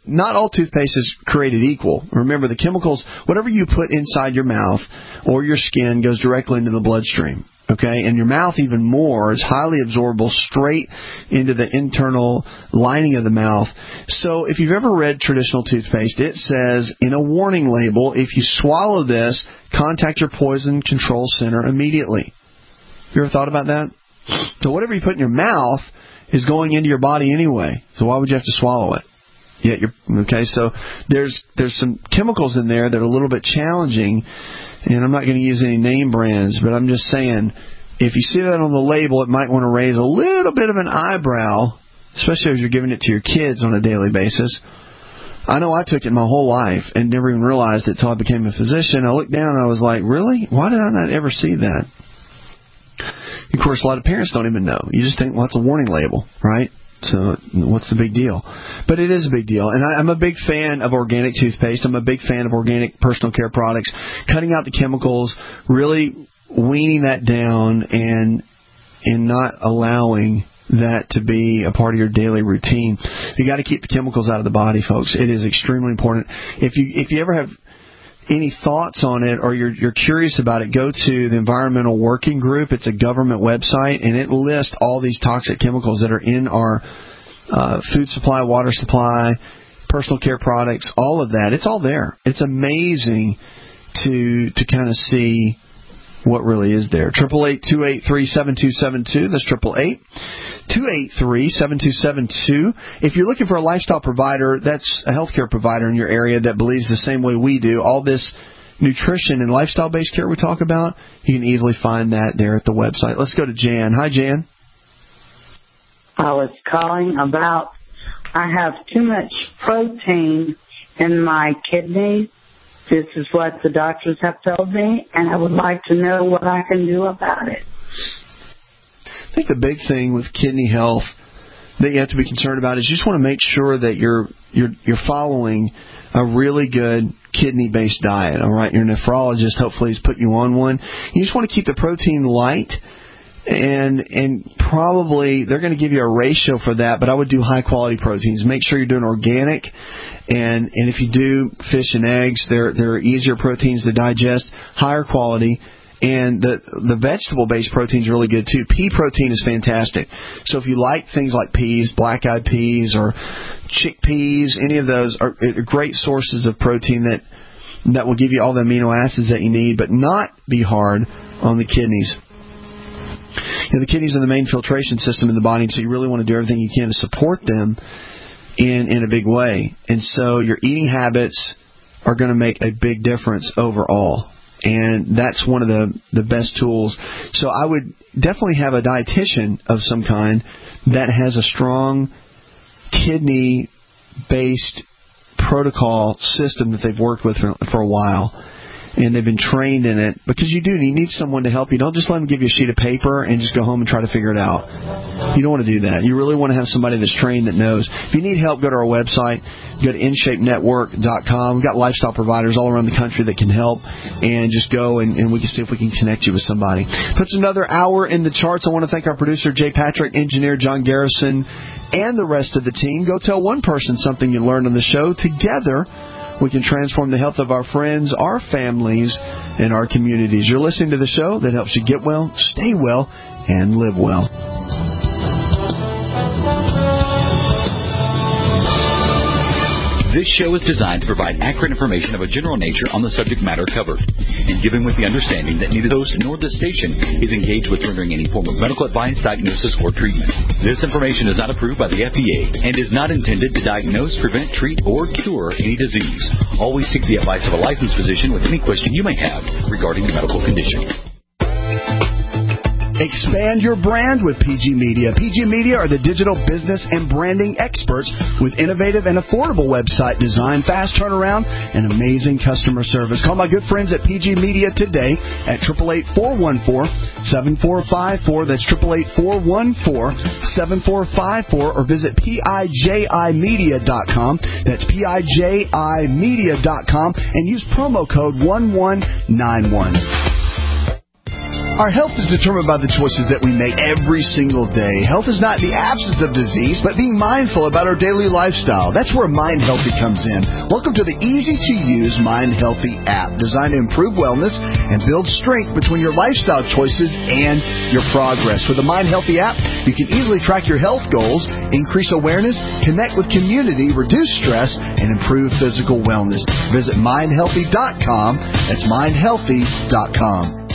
not all toothpaste is created equal. Remember, the chemicals, whatever you put inside your mouth or your skin goes directly into the bloodstream. Okay, and your mouth even more is highly absorbable straight into the internal lining of the mouth. So if you've ever read traditional toothpaste, it says in a warning label, if you swallow this, contact your poison control center immediately. You ever thought about that? So whatever you put in your mouth is going into your body anyway. So why would you have to swallow it? Yeah, you're, okay, so there's there's some chemicals in there that are a little bit challenging. And I'm not going to use any name brands, but I'm just saying, if you see that on the label, it might want to raise a little bit of an eyebrow, especially if you're giving it to your kids on a daily basis. I know I took it my whole life and never even realized it until I became a physician. I looked down and I was like, really? Why did I not ever see that? Of course, a lot of parents don't even know. You just think, well, it's a warning label, right? So what's the big deal? But it is a big deal. And I, I'm a big fan of organic toothpaste. I'm a big fan of organic personal care products. Cutting out the chemicals, really weaning that down and and not allowing that to be a part of your daily routine. You got to keep the chemicals out of the body, folks. It is extremely important. If you if you ever have any thoughts on it or you're, you're curious about it, go to the Environmental Working Group. It's a government website, and it lists all these toxic chemicals that are in our uh, food supply, water supply, personal care products, all of that. It's all there. It's amazing to to kind of see what really is there. eight eight eight, two eight three, seven two seven two. That's eight eight eight, two eight three, seven two seven two. If you're looking for a lifestyle provider, that's a healthcare provider in your area that believes the same way we do. All this nutrition and lifestyle-based care we talk about, you can easily find that there at the website. Let's go to Jan. Hi, Jan. I was calling about I have too much protein in my kidneys. This is what the doctors have told me, and I would like to know what I can do about it. I think the big thing with kidney health that you have to be concerned about is you just want to make sure that you're you're you're following a really good kidney-based diet. All right, your nephrologist hopefully has put you on one. You just want to keep the protein light, and and probably they're going to give you a ratio for that. But I would do high-quality proteins. Make sure you're doing organic. And and if you do fish and eggs, they're they're easier proteins to digest, higher quality, and the the vegetable-based protein is really good too. Pea protein is fantastic. So if you like things like peas, black-eyed peas, or chickpeas, any of those are great sources of protein that that will give you all the amino acids that you need, but not be hard on the kidneys. You know, the kidneys are the main filtration system in the body, so you really want to do everything you can to support them in in a big way. And so your eating habits are going to make a big difference overall. And that's one of the, the best tools. So I would definitely have a dietitian of some kind that has a strong kidney-based protocol system that they've worked with for, for a while. And they've been trained in it, because you do you need someone to help you. Don't just let them give you a sheet of paper and just go home and try to figure it out. You don't want to do that. You really want to have somebody that's trained that knows. If you need help, go to our website. Go to in shape network dot com. We've got lifestyle providers all around the country that can help, and just go and, and we can see if we can connect you with somebody. Puts another hour in the charts. I want to thank our producer, Jay Patrick, engineer John Garrison, and the rest of the team. Go tell one person something you learned on the show. Together, we can transform the health of our friends, our families, and our communities. You're listening to the show that helps you get well, stay well, and live well. This show is designed to provide accurate information of a general nature on the subject matter covered, and given with the understanding that neither the host nor the station is engaged with rendering any form of medical advice, diagnosis, or treatment. This information is not approved by the F D A and is not intended to diagnose, prevent, treat, or cure any disease. Always seek the advice of a licensed physician with any question you may have regarding a medical condition. Expand your brand with P G Media. P G Media are the digital business and branding experts with innovative and affordable website design, fast turnaround, and amazing customer service. Call my good friends at P G Media today at eight eight eight, four one four, seven four five four. That's eight eight eight, four one four, seven four five four, or visit P I J I media dot com. That's P I J I media dot com, and use promo code one one nine one. Our health is determined by the choices that we make every single day. Health is not the absence of disease, but being mindful about our daily lifestyle. That's where Mind Healthy comes in. Welcome to the easy-to-use Mind Healthy app, designed to improve wellness and build strength between your lifestyle choices and your progress. With the Mind Healthy app, you can easily track your health goals, increase awareness, connect with community, reduce stress, and improve physical wellness. Visit mind healthy dot com. That's mind healthy dot com.